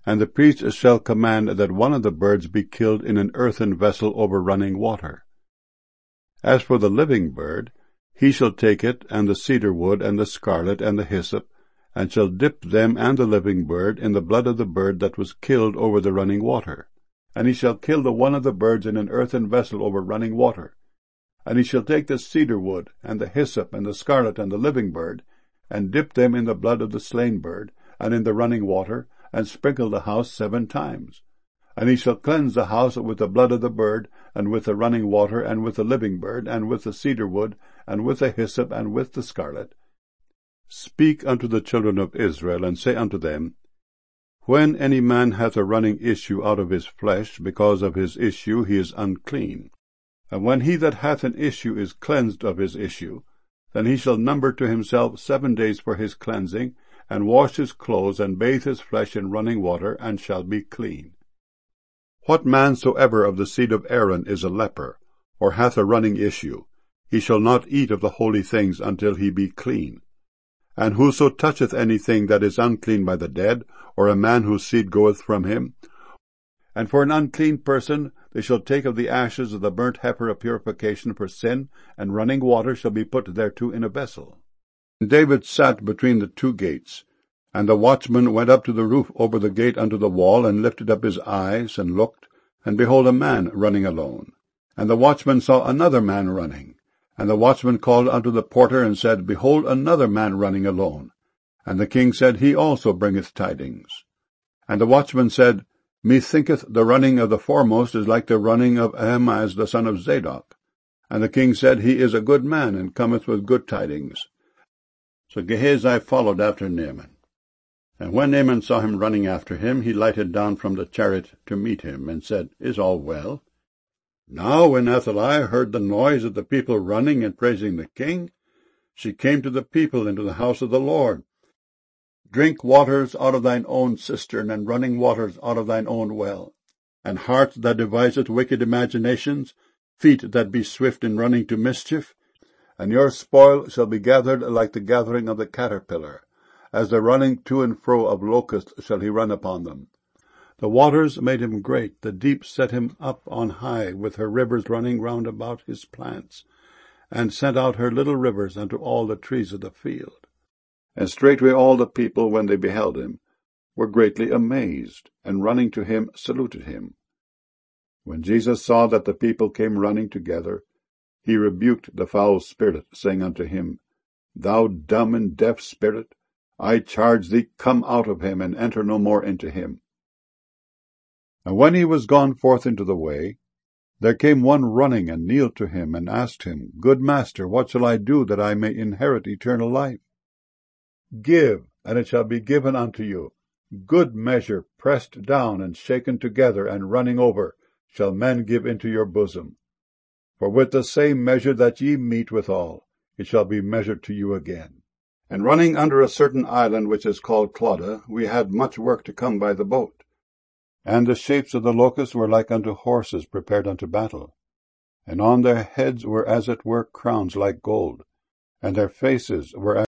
And the priest shall command that one of the birds be killed in an earthen vessel over running water. As for the living bird, he shall take it, and the cedar wood, and the scarlet, and the hyssop, and shall dip them and the living bird in the blood of the bird that was killed over the running water. And he shall kill the one of the birds in an earthen vessel over running water. And he shall take the cedar wood, and the hyssop, and the scarlet, and the living bird, and dip them in the blood of the slain bird, and in the running water, and sprinkle the house 7 times. And he shall cleanse the house with the blood of the bird, and with the running water, and with the living bird, and with the cedar wood, and with the hyssop, and with the scarlet. Speak unto the children of Israel, and say unto them, When any man hath a running issue out of his flesh, because of his issue he is unclean. And when he that hath an issue is cleansed of his issue, then he shall number to himself 7 days for his cleansing, and wash his clothes, and bathe his flesh in running water, and shall be clean. What man soever of the seed of Aaron is a leper, or hath a running issue, he shall not eat of the holy things until he be clean. And whoso toucheth anything that is unclean by the dead, or a man whose seed goeth from him, and for an unclean person they shall take of the ashes of the burnt heifer of purification for sin, and running water shall be put thereto in a vessel. And David sat between the 2 gates, and the watchman went up to the roof over the gate unto the wall, and lifted up his eyes, and looked, and behold, a man running alone. And the watchman saw another man running. And the watchman called unto the porter, and said, Behold, another man running alone. And the king said, He also bringeth tidings. And the watchman said, Methinketh the running of the foremost is like the running of Ahimaaz the son of Zadok. And the king said, He is a good man, and cometh with good tidings. So Gehazi followed after Naaman. And when Naaman saw him running after him, he lighted down from the chariot to meet him, and said, Is all well? Now when Athaliah heard the noise of the people running and praising the king, she came to the people into the house of the Lord. Drink waters out of thine own cistern, and running waters out of thine own well. And heart that deviseth wicked imaginations, feet that be swift in running to mischief. And your spoil shall be gathered like the gathering of the caterpillar. As the running to and fro of locusts shall he run upon them. The waters made him great, the deep set him up on high, with her rivers running round about his plants, and sent out her little rivers unto all the trees of the field. And straightway all the people, when they beheld him, were greatly amazed, and running to him saluted him. When Jesus saw that the people came running together, he rebuked the foul spirit, saying unto him, Thou dumb and deaf spirit, I charge thee, come out of him, and enter no more into him. And when he was gone forth into the way, there came one running, and kneeled to him, and asked him, Good master, what shall I do that I may inherit eternal life? Give, and it shall be given unto you. Good measure, pressed down, and shaken together, and running over, shall men give into your bosom. For with the same measure that ye mete withal, it shall be measured to you again. And running under a certain island which is called Clauda, we had much work to come by the boat. And the shapes of the locusts were like unto horses prepared unto battle. And on their heads were as it were crowns like gold, and their faces were